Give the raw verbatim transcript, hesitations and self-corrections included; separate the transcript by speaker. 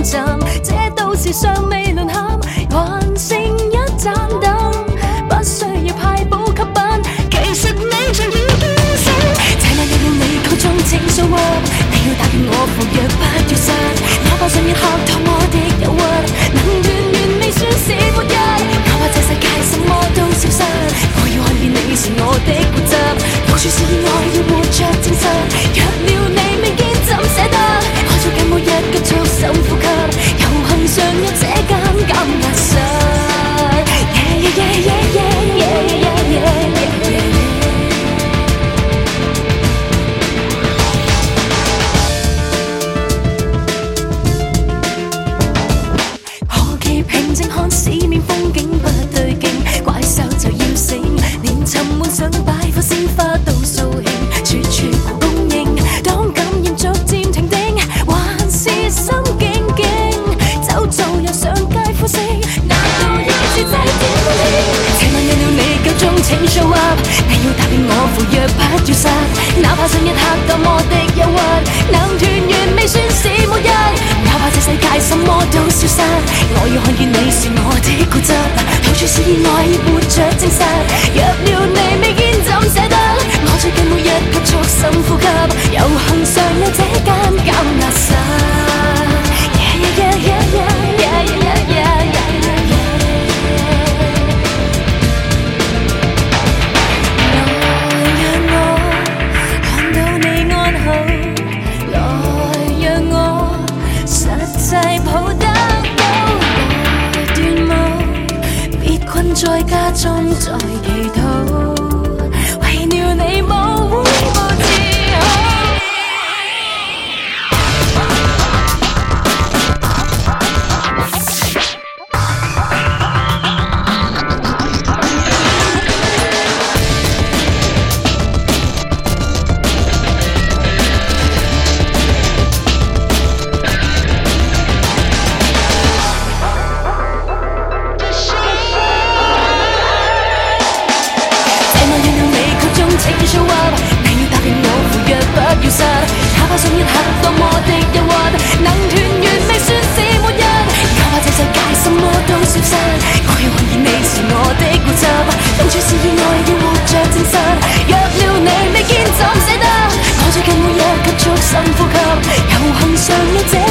Speaker 1: 枕，這都市尚未淪陷，還剩一盞燈，不需要派補給品，其實你早已驚醒。這晚有了你嗰種情緒喎，你要答應我赴約不要失，哪怕上演客套我的憂鬱，能斷完未算是末日，哪怕這世界什麼都消失，我要看見你是我的固執，到處是意外要活着證實，若了你未見怎捨得，愛着緊每一急促深呼吸，遊行上有這間減壓室。Yeah yeah yeah yeah yeah yeah yeah yeah yeah yeah。何其平靜看市面風景不對勁，怪獸就要醒，連沉悶想擺放鮮花都掃興，處處狂供應，當感染逐漸停定，還是心驚驚，走做又上街呼聲，難道要自制點氣？這晚有了你夠鐘請 show up， 你要答應我赴約不要失，哪怕上一刻多麼的憂鬱，能團圓未算是末日，哪怕這世界什麼都消失，我要看見你是我的固執，到處是意外要活着證實，若了你未見怎捨得，我最近每日急速深呼吸，遊行上有這間減壓室。Yeah yeah yeah yeah yeah yeah yeah yeah yeah yeah。來讓我看到你安好，來讓我實際抱得到，來斷舞，別困在家中再祈禱，為了你無會無自豪。哪怕上一刻多麼的憂鬱，能團圓未算是末日，哪怕這世界什麼都消失，我要看見你是我的固執，到處是意外要活着證實，若了你未見怎捨得，我最近每日急速深呼吸，遊行上有這